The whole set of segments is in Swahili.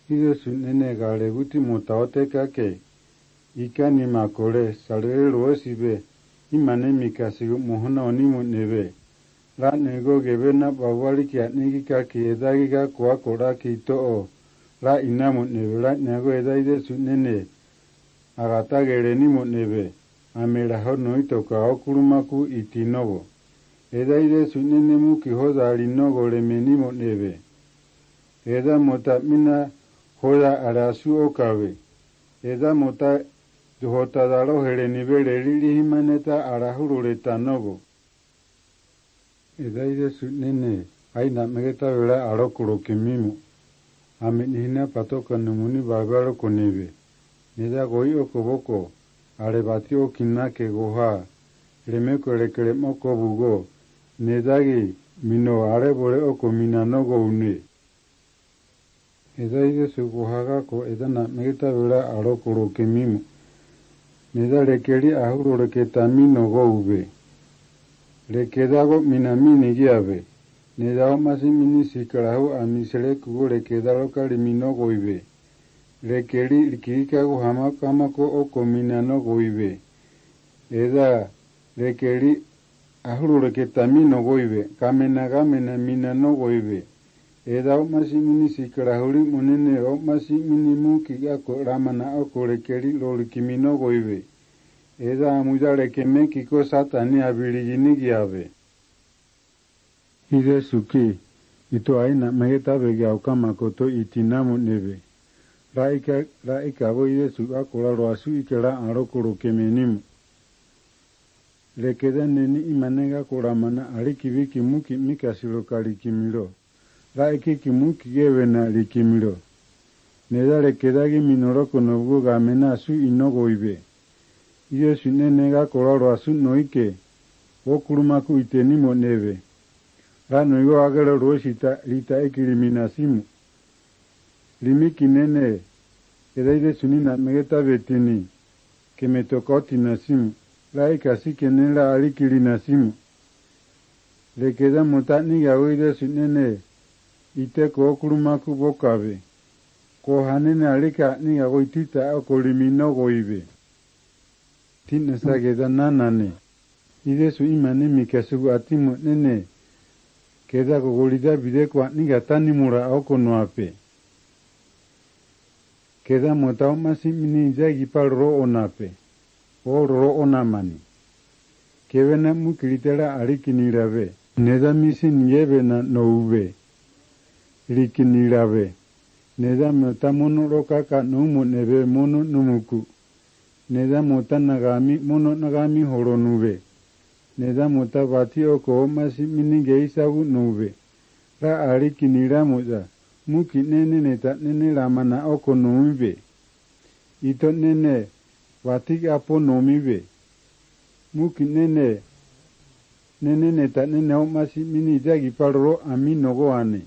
Ide su nene gale guti mutaote kake. Ika ni makore salere roesibe. Imane mikasi muhona onimu nebe. La nego gebe na bawali kia nigi kake edagiga kwa kora ki to'o. La inamu nebe la nego ide su nene. Agata gere nimu nebe. Amela hono itoka okurumaku itinobo. Ide su nene muki hoda alinogo lemenimu nebe. Eda mota mina hoda arasu okawe. Eda mota juhota dalo hele nivele lili himaneta arahurule tanogo. Eda ide su nene aina megeta wela arokuro kimimu. Ame nihina patoka numuni babalo konebe. Neda goi okoboko. Arebati okinake goha. Lemeko lekele moko bugo. Nedagi mino arebole oko minanogo une. Eda ide su gohagako edana megeta wela arokuro kimimu. Neda lekeli ahuro leketa mino go ube. Lekedago minamini giabe. Neda omasi mini sikarahu amisele kugo lekedalo kali mino go ibe. Lekeli likikago hamakamako oko minano go ibe. Eda lekeli ahuro leketa mino go ibe. Kamenagamena minano go ibe. Eda omasi mini sikarahuli munene omasi mini muki gako ramana oko lekeli lolikimino go ibe. Eda amuja lekeme kiko satani abiligini giabe. Ide suki. Ito aina megeta bege aukama koto itinamu nebe. Raika go ide su akola roasu ikera arokoro kemenimu. Lekeda neni imanega koramana alikibiki muki mikasiro kalikimiro. Raiki kimuki gewena likimiro. Neda lekedagi minoroko nobugo gamena su inogo ibe. Ide su nenega kororo asu noike. Okurumaku itenimo nebe. Ra noigo agero roesita lita ekiliminasimu. Limiki nene. Eda ide sunina megeta betini. Kemetokoti nasimu. Raika sike nela alikili nasimu. Lekeda motani gawo ide su nene. Iteko okurumaku bokabe. Kohanene alika niga goitita okolimino goibe. Tinesa geda nanane. Ide su imane mikasugu atimu nene. Keda gogolida bidekwa niga tanimura okonoape. Keda motao masi mini zagi pal ro onape. O ro onamani. Kevena mukilitela alikinirabe. Neda misi nyebe na noube. Likinirabe. Neda mota mono rokaka numu nebe mono numuku. Neda mota nagami mono nagami horo nube. Neda mota bati oko omasi minige isagu nube. Ra alikinira moza. Muki nene neta nene ramana oko numibe. Ito nene batik apo nomibe. Muki nene neta nene omasi mini jagi palro amino goane.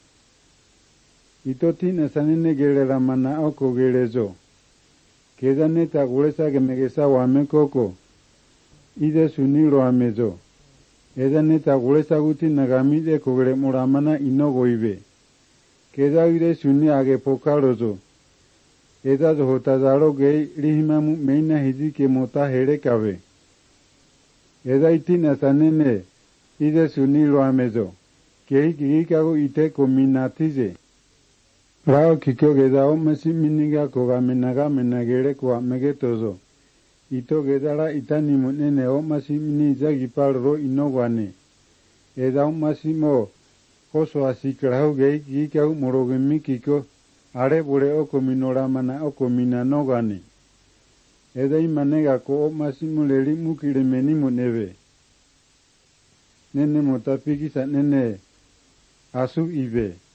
Ito tina sanene gere ramana oko gerezo. Keda neta gulesa gemegesa wame koko. Ide suniro amezo. Eda neta gulesa guti nagamide kogere muramana inogo ibe. Keda ide suni age pokarozo. Eda dohotadaro gei lihimamu meina hizike mota herekabe. Eda itina sanene ide suniro amezo. Kei kikago ite kominatize. Rao kikyo geda omasi miniga kogamena menagere kwa megetozo. Ito gedara itanimu nene omasi mini zagi palro inogwane. Eda omasi mo koso asikrahu gei kikago morogemi kiko arebure oko minoramana oko minanogane. Eda imanega ko omasi muleli mukile menimu nebe. Nene motapikisa nene asu ibe.